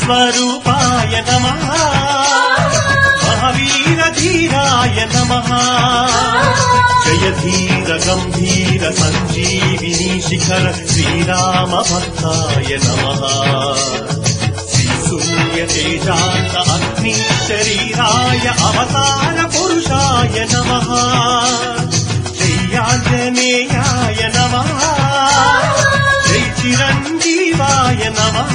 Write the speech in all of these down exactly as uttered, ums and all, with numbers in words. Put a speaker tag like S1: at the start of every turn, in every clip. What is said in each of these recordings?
S1: स्वरूपाय नमः महावीर धीराय नमः जय धीर गंभीर संजीविनी शिखर श्रीराम भक्ताय नमः श्री सूर्य तेजांत अग्नि शरीराय अवतार पुरुषाय नमः जय आंजनेयाय नमः जय चिरंजीवाय नमः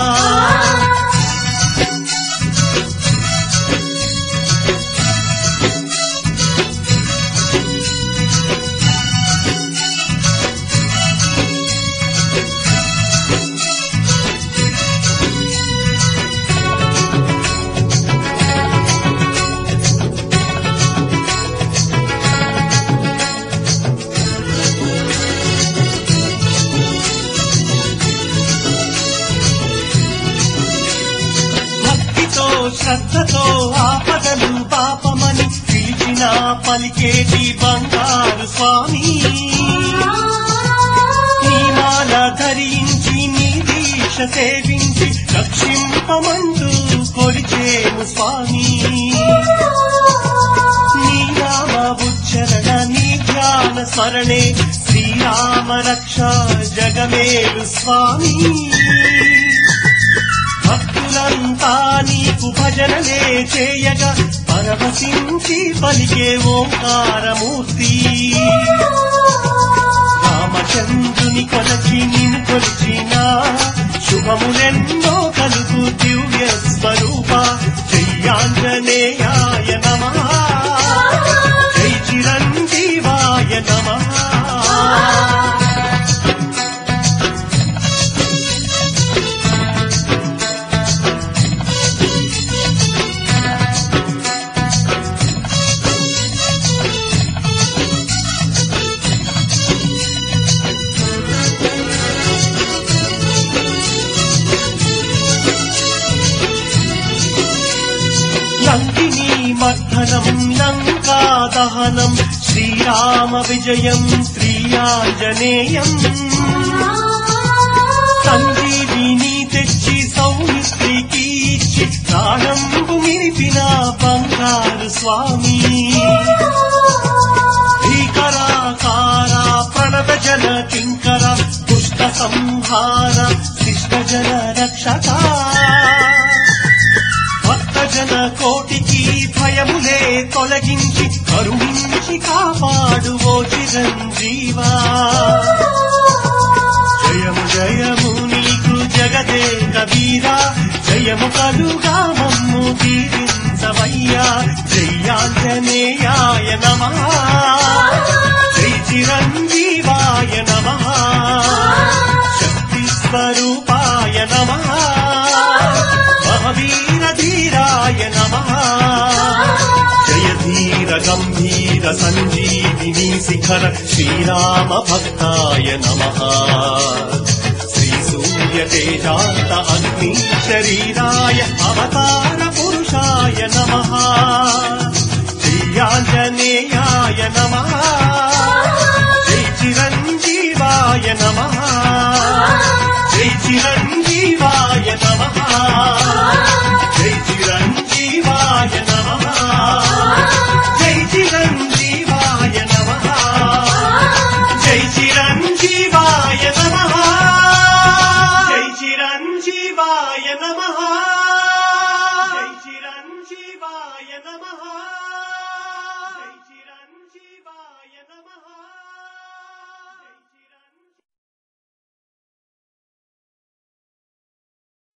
S1: శ్రద్ధతో ఆపదలు పాపమని పిలిచిన పలికేటి బంగారు స్వామి నీ మాల ధరించి నీ దీక్ష సేవించి రక్షింపమంటూ కొలిచేము స్వామి నీ నామ ఉచ్చరణ నీ ధ్యాన స్మరణే శ్రీరామ రక్ష జగమేలు స్వామి భక్తులంతా నీకు భజనలే చేయగా పరవశించి పలికే ఓంకారమూర్తి రామచంద్రుని కొలచి నిన్ను కొలిచిన శుభములెన్నో కలుగు దివ్య స్వరూప జయాంజనేయాయ నమః జై చిరంజీవాయ నమః లంకినీ మర్దనం లంకా దహనం శ్రీరామ విజయం శ్రీయాంజనేయం సంజీవిని తెచ్చి సౌమిత్రికి ఇచ్చి ప్రాణంబు నిలిపిన బంగారు స్వామి భీకరాకార ప్రణత జన కింకర దుష్ట సంహార శిష్ట జన రక్షక జన కోటికి భయములే తొలగించి కరుణించి కాపాడువో చిరంజీవా జయము జయము నీకు జగదే కబీరా జయము కలుగా మమ్ము దీవించవయ్యా జయాంజనేయాయ నమః జై చిరంజీవాయ నమః శక్తి స్వరూపాయ నమః महावीर धीराय नमः जय धीर गंभीर संजीविनी शिखर श्रीराम भक्ताय नमः श्री सूर्य तेजांत अग्नि शरीराय अवतार पुरुषाय नमः जय आंजनेयाय नमः जय चिरंजीवाय नमः जय चिरंजीवाय नमः जय चिरंजीवाय नमः जय चिरंजीवाय नमः जय चिरंजीवाय नमः जय चिरंजीवाय नमः जय चिरंजीवाय नमः।